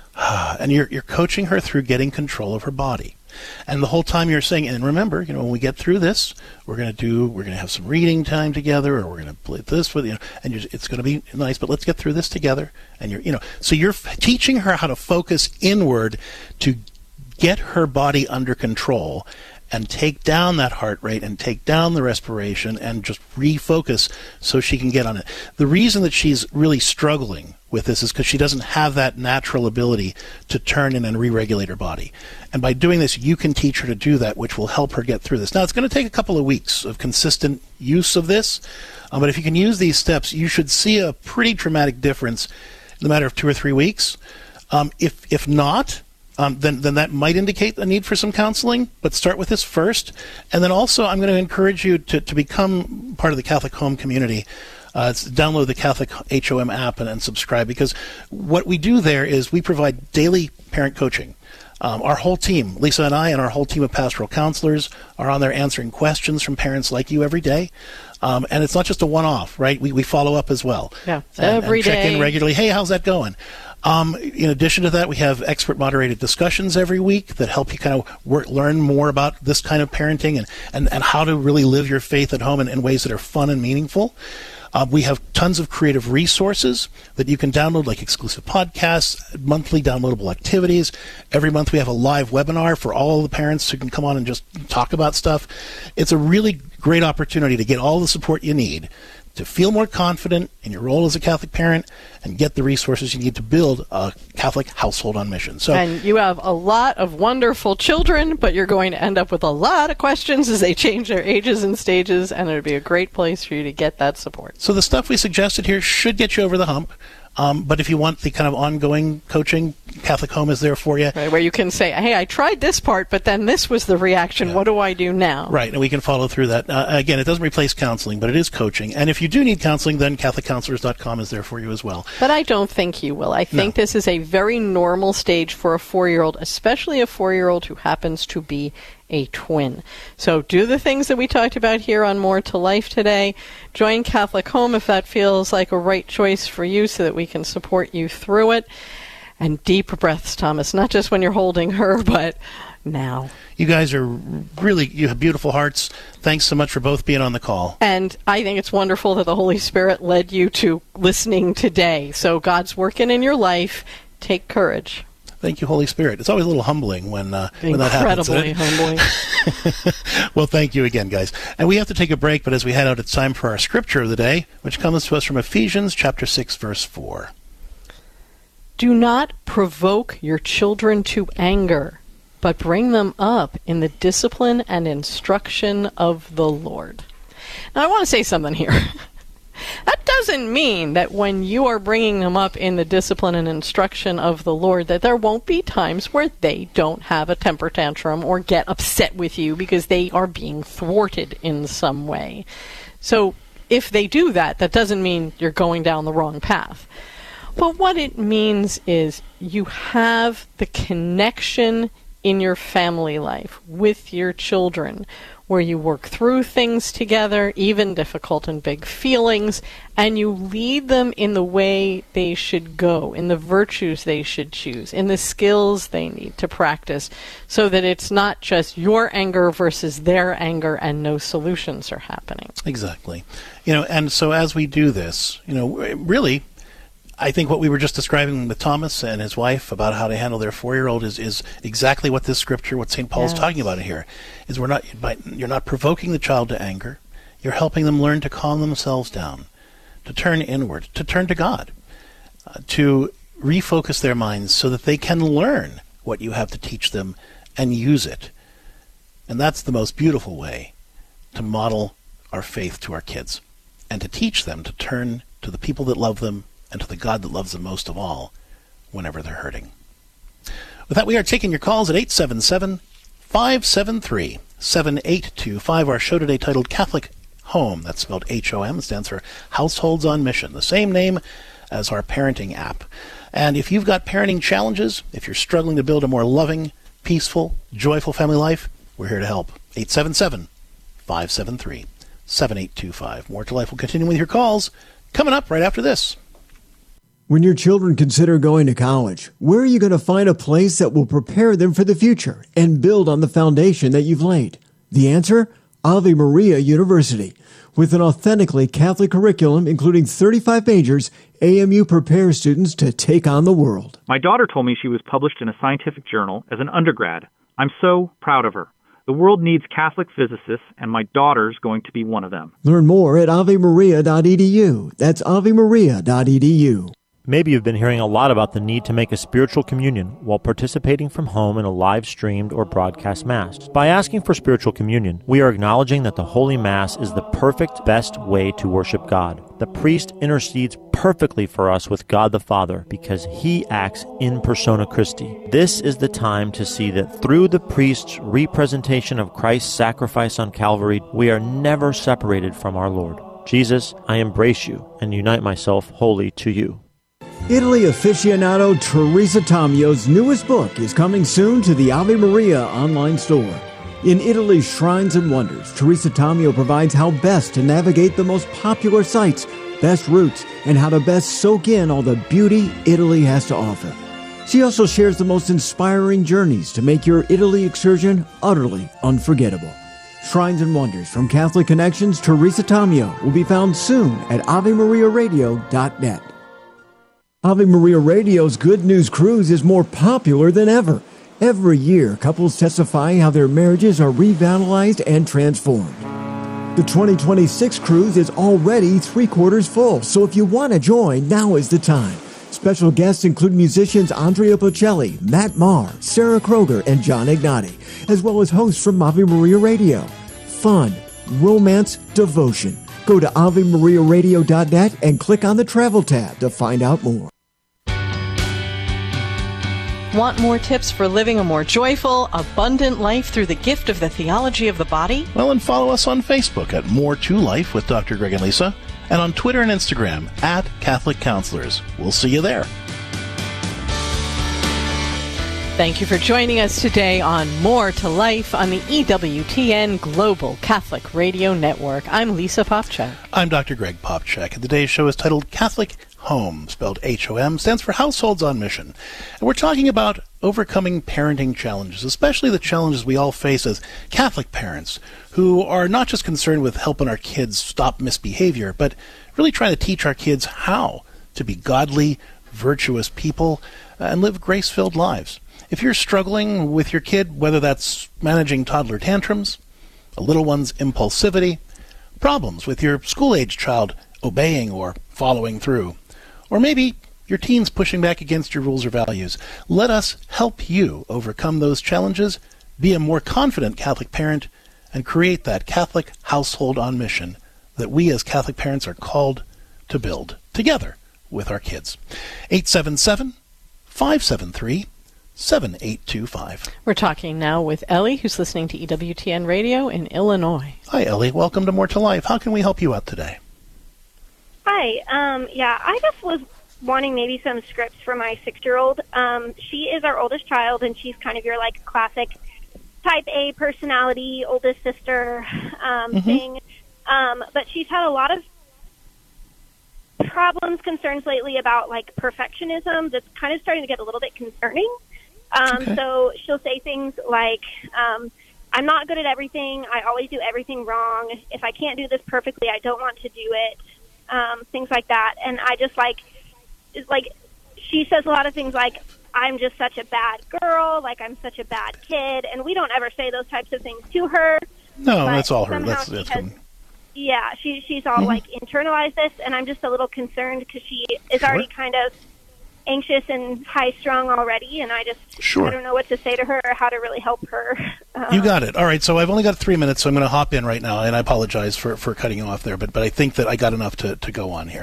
And you're you're coaching her through getting control of her body. And the whole time you're saying, and remember, you know, when we get through this, we're going to do, we're going to have some reading time together, or we're going to play this with, you know, and you're, it's going to be nice, but let's get through this together. And you're, you know, so you're f- teaching her how to focus inward to get her body under control and take down that heart rate and take down the respiration and just refocus so she can get on it. The reason that she's really struggling with this is because she doesn't have that natural ability to turn in and re-regulate her body. And by doing this, you can teach her to do that, which will help her get through this. Now, it's going to take a couple of weeks of consistent use of this, um, but if you can use these steps, you should see a pretty dramatic difference in the matter of two or three weeks. Um, if if not, Um, then, then that might indicate a need for some counseling, but start with this first. And then also, I'm going to encourage you to, to become part of the Catholic Home community. Uh, it's download the Catholic H O M app and, and subscribe, because what we do there is we provide daily parent coaching. Um, our whole team, Lisa and I, and our whole team of pastoral counselors are on there answering questions from parents like you every day. Um, and it's not just a one-off, right? We we follow up as well. Yeah, and, every and check day. in regularly. Hey, how's that going? Um, in addition to that, we have expert moderated discussions every week that help you kind of work, learn more about this kind of parenting and, and, and how to really live your faith at home in, in ways that are fun and meaningful. Uh, we have tons of creative resources that you can download, like exclusive podcasts, monthly downloadable activities. Every month we have a live webinar for all the parents who can come on and just talk about stuff. It's a really great opportunity to get all the support you need to feel more confident in your role as a Catholic parent and get the resources you need to build a Catholic household on mission. So, and you have a lot of wonderful children, but you're going to end up with a lot of questions as they change their ages and stages, and it would be a great place for you to get that support. So the stuff we suggested here should get you over the hump. Um, but if you want the kind of ongoing coaching, Catholic Home is there for you. Right, where you can say, hey, I tried this part, but then this was the reaction. Yeah. What do I do now? Right, and we can follow through that. Uh, again, it doesn't replace counseling, but it is coaching. And if you do need counseling, then Catholic Counselors dot com is there for you as well. But I don't think you will. I think no. This is a very normal stage for a four-year-old, especially a four-year-old who happens to be a twin. So do the things that we talked about here on More to Life today. Join Catholic Home if that feels like a right choice for you so that we can support you through it. And deep breaths, Thomas, not just when you're holding her, but now. You guys are really, you have beautiful hearts. Thanks so much for both being on the call. And I think it's wonderful that the Holy Spirit led you to listening today. So God's working in your life. Take courage. Thank you, Holy Spirit. It's always a little humbling when, uh, when that happens. Incredibly humbling. Well, thank you again, guys. And we have to take a break, but as we head out, it's time for our scripture of the day, which comes to us from Ephesians chapter six, verse four. Do not provoke your children to anger, but bring them up in the discipline and instruction of the Lord. Now, I want to say something here. That doesn't mean that when you are bringing them up in the discipline and instruction of the Lord that there won't be times where they don't have a temper tantrum or get upset with you because they are being thwarted in some way. So if they do that, that doesn't mean you're going down the wrong path. But what it means is you have the connection in your family life with your children where you work through things together, even difficult and big feelings, and you lead them in the way they should go, in the virtues they should choose, in the skills they need to practice, so that it's not just your anger versus their anger and no solutions are happening. Exactly. You know, and so as we do this, you know, really, I think what we were just describing with Thomas and his wife about how to handle their four-year-old is, is exactly what this scripture, what Saint Paul's yes. talking about here, is we're not you're not provoking the child to anger. You're helping them learn to calm themselves down, to turn inward, to turn to God, uh, to refocus their minds so that they can learn what you have to teach them and use it. And that's the most beautiful way to model our faith to our kids and to teach them to turn to the people that love them and to the God that loves them most of all whenever they're hurting. With that, we are taking your calls at eight seven seven, five seven three, seven eight two five. Our show today titled Catholic Home. That's spelled H O M. It stands for Households on Mission, the same name as our parenting app. And if you've got parenting challenges, if you're struggling to build a more loving, peaceful, joyful family life, we're here to help. eight seven seven, five seven three, seven eight two five. More to Life will continue with your calls coming up right after this. When your children consider going to college, where are you going to find a place that will prepare them for the future and build on the foundation that you've laid? The answer? Ave Maria University. With an authentically Catholic curriculum, including thirty-five majors, A M U prepares students to take on the world. My daughter told me she was published in a scientific journal as an undergrad. I'm so proud of her. The world needs Catholic physicists, and my daughter's going to be one of them. Learn more at ave maria dot e d u. That's ave maria dot e d u. Maybe you've been hearing a lot about the need to make a spiritual communion while participating from home in a live-streamed or broadcast Mass. By asking for spiritual communion, we are acknowledging that the Holy Mass is the perfect, best way to worship God. The priest intercedes perfectly for us with God the Father because he acts in persona Christi. This is the time to see that through the priest's representation of Christ's sacrifice on Calvary, we are never separated from our Lord. Jesus, I embrace you and unite myself wholly to you. Italy aficionado Teresa Tomio's newest book is coming soon to the Ave Maria online store. In Italy's Shrines and Wonders, Teresa Tomio provides how best to navigate the most popular sites, best routes, and how to best soak in all the beauty Italy has to offer. She also shares the most inspiring journeys to make your Italy excursion utterly unforgettable. Shrines and Wonders from Catholic Connections, Teresa Tomio will be found soon at ave maria radio dot net. Ave Maria Radio's Good News Cruise is more popular than ever. Every year, couples testify how their marriages are revitalized and transformed. The twenty twenty-six cruise is already three quarters full, so if you want to join, now is the time. Special guests include musicians Andrea Bocelli, Matt Maher, Sarah Kroger, and John Ignati, as well as hosts from Ave Maria Radio. Fun, romance, devotion. Go to ave maria radio dot net and click on the Travel tab to find out more. Want more tips for living a more joyful, abundant life through the gift of the theology of the body? Well, and follow us on Facebook at More to Life with Doctor Greg and Lisa, and on Twitter and Instagram at Catholic Counselors. We'll see you there. Thank you for joining us today on More to Life on the E W T N Global Catholic Radio Network. I'm Lisa Popchak. I'm Doctor Greg Popchak, and today's show is titled Catholic Home, spelled H O M, stands for Households on Mission. And we're talking about overcoming parenting challenges, especially the challenges we all face as Catholic parents who are not just concerned with helping our kids stop misbehavior, but really trying to teach our kids how to be godly, virtuous people and live grace-filled lives. If you're struggling with your kid, whether that's managing toddler tantrums, a little one's impulsivity, problems with your school-age child obeying or following through, or maybe your teen's pushing back against your rules or values, let us help you overcome those challenges, be a more confident Catholic parent, and create that Catholic household on mission that we as Catholic parents are called to build together with our kids. eight seven seven, five seven three, seven eight two five. We're talking now with Ellie, who's listening to E W T N Radio in Illinois. Hi, Ellie. Welcome to More to Life. How can we help you out today? Hi. Um, yeah, I just was wanting maybe some scripts for my six-year-old. Um, she is our oldest child, and she's kind of your, like, classic type A personality, oldest sister um, Mhm. thing. Um, but she's had a lot of problems, concerns lately about, like, perfectionism that's kind of starting to get a little bit concerning. Um, Okay. So she'll say things like, um, I'm not good at everything. I always do everything wrong. If I can't do this perfectly, I don't want to do it. Um, things like that. And I just, like, it's like, she says a lot of things like, I'm just such a bad girl, like I'm such a bad kid, and we don't ever say those types of things to her. No, but that's all her. somehow That's, she that's has- good. Yeah, she she's all Mhm. like internalized this, and I'm just a little concerned because she is Sure. already kind of anxious and high strung already, and I just Sure. I don't know what to say to her or how to really help her. Um, You got it. All right, so I've only got three minutes, so I'm going to hop in right now, and I apologize for, for cutting you off there, but, but I think that I got enough to, to go on here.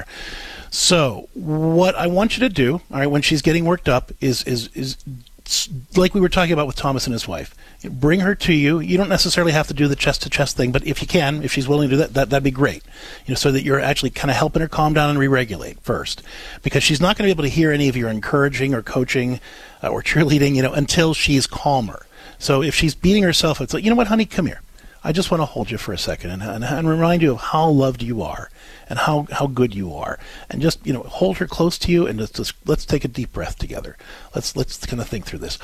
So what I want you to do, all right, when she's getting worked up, is is is like we were talking about with Thomas and his wife. Bring her to you. You don't necessarily have to do the chest-to-chest thing, but if you can, if she's willing to do that, that that'd be great. You know, so that you're actually kind of helping her calm down and re-regulate first, because she's not going to be able to hear any of your encouraging or coaching uh, or cheerleading, you know, until she's calmer. So if she's beating herself, it's like, you know what, honey, come here. I just want to hold you for a second and, and, and remind you of how loved you are and how, how good you are, and just, you know, hold her close to you and just, just let's take a deep breath together. Let's let's kind of think through this.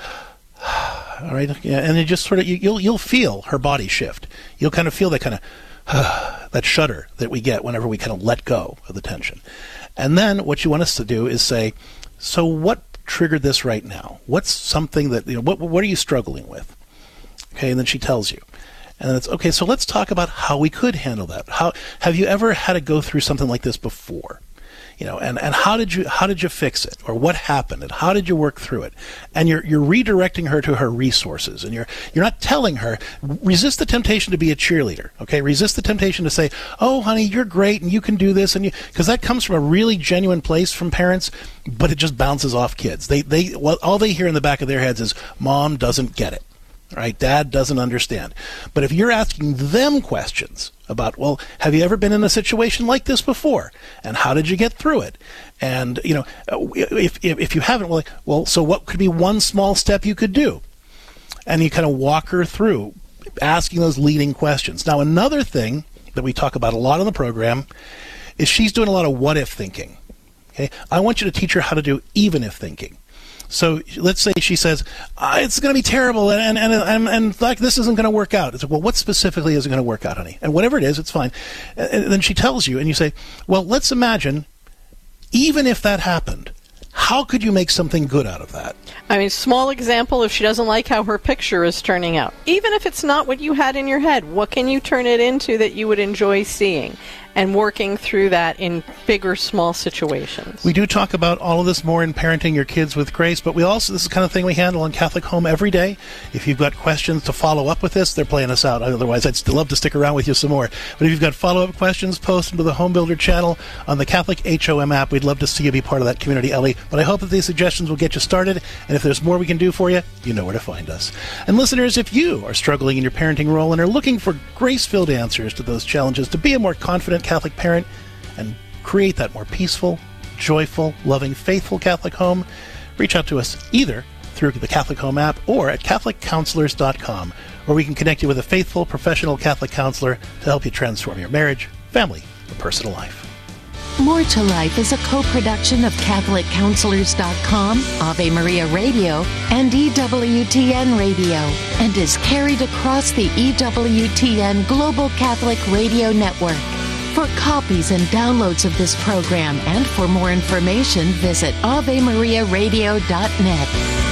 All right, yeah, and it just sort of you, you'll you'll feel her body shift. You'll kind of feel that kind of uh, that shudder that we get whenever we kind of let go of the tension. And then what you want us to do is say, so what triggered this right now? What's something that, you know, what what are you struggling with? Okay, and then she tells you. And then it's, okay, so let's talk about how we could handle that. How have you ever had to go through something like this before? You know, and, and how did you how did you fix it, or what happened, and how did you work through it? And you're you're redirecting her to her resources, and you're you're not telling her, resist the temptation to be a cheerleader. Okay, resist the temptation to say, "Oh, honey, you're great, and you can do this," and you, because that comes from a really genuine place from parents, but it just bounces off kids. They they well, all they hear in the back of their heads is, "Mom doesn't get it." Right? Dad doesn't understand. But if you're asking them questions about, well, have you ever been in a situation like this before? And how did you get through it? And, you know, if if, if you haven't, well, well, so what could be one small step you could do? And you kind of walk her through asking those leading questions. Now, another thing that we talk about a lot on the program is she's doing a lot of what-if thinking. Okay? I want you to teach her how to do even-if thinking. So let's say she says, ah, it's going to be terrible, and and, and, and like this isn't going to work out. It's like, well, what specifically isn't going to work out, honey? And whatever it is, it's fine. And then she tells you, and you say, well, let's imagine, even if that happened, How could you make something good out of that? I mean, small example, if she doesn't like how her picture is turning out. Even if it's not what you had in your head, what can you turn it into that you would enjoy seeing? And working through that in bigger, small situations. We do talk about all of this more in Parenting Your Kids with Grace, but we also, this is the kind of thing we handle in Catholic Home every day. If you've got questions to follow up with this, they're playing us out. Otherwise, I'd still love to stick around with you some more. But if you've got follow-up questions, post them to the Home Builder channel on the Catholic H O M app. We'd love to see you be part of that community, Ellie. But I hope that these suggestions will get you started, and if there's more we can do for you, you know where to find us. And listeners, if you are struggling in your parenting role and are looking for grace-filled answers to those challenges to be a more confident Catholic parent, and create that more peaceful, joyful, loving, faithful Catholic home, reach out to us either through the Catholic Home app or at Catholic Counselors dot com, where we can connect you with a faithful, professional Catholic counselor to help you transform your marriage, family, or personal life. More to Life is a co-production of Catholic Counselors dot com, Ave Maria Radio, and E W T N Radio, and is carried across the E W T N Global Catholic Radio Network. For copies and downloads of this program and for more information, visit Ave Maria Radio dot net.